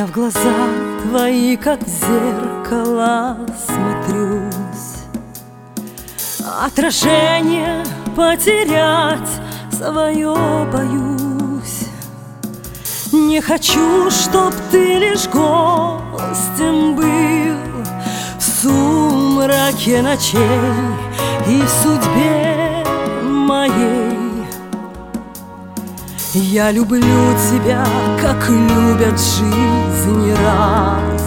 Я в глаза твои, как в зеркало, смотрюсь. Отражение потерять свое боюсь. Не хочу, чтоб ты лишь гостем был в сумраке ночей и в судьбе моей. Я люблю тебя, как любят жизни раз.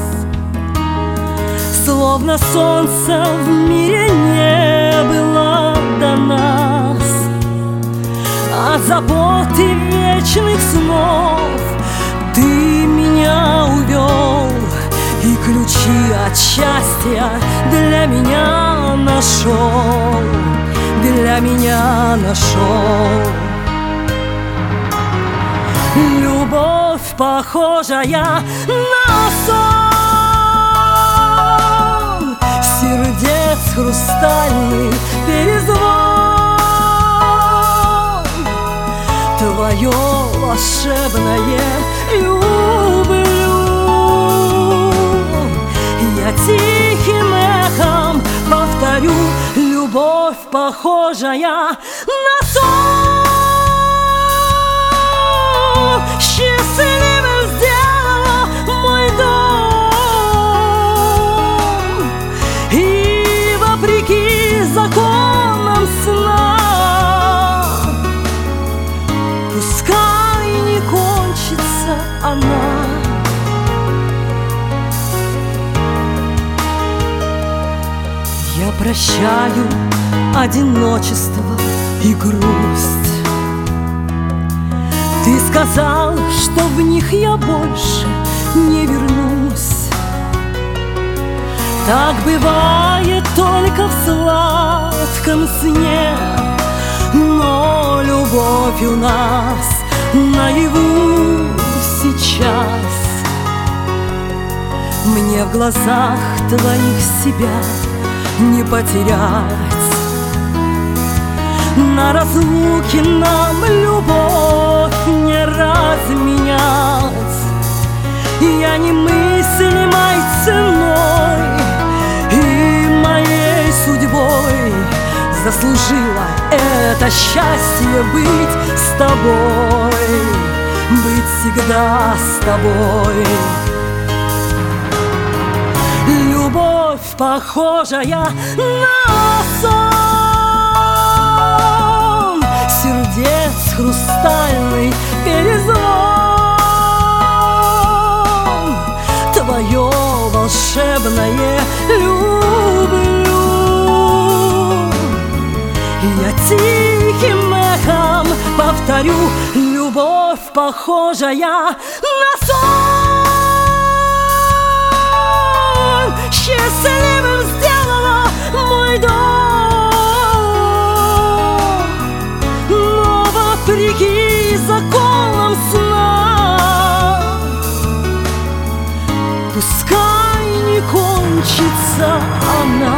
Словно солнца в мире не было до нас. От забот и вечных снов ты меня увел, и ключи от счастья для меня нашел, для меня нашел. Любовь, похожая на сон, сердец хрустальный перезвон. Твое волшебное люблю. Я тихим эхом повторю: любовь, похожая на сон. Счастливым сделала мой дом, и вопреки законам сна, пускай не кончится она. Я прощаю одиночество и грусть. Ты сказал, что в них я больше не вернусь. Так бывает только в сладком сне, но любовь у нас наяву сейчас. Мне в глазах твоих себя не потерять. На разлуке нам любовь не разменять. Я немыслимой ценой и моей судьбой заслужила это счастье быть с тобой, быть всегда с тобой. Любовь, похожая на сон, сердец хрустальный перезвон. Твое волшебное люблю. Я тихим эхом повторю: любовь, похожая на сон. Счастливым сделала мой дом, но вопреки законам сна, пускай не кончится она.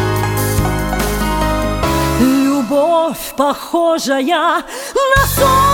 Любовь, похожая на сон.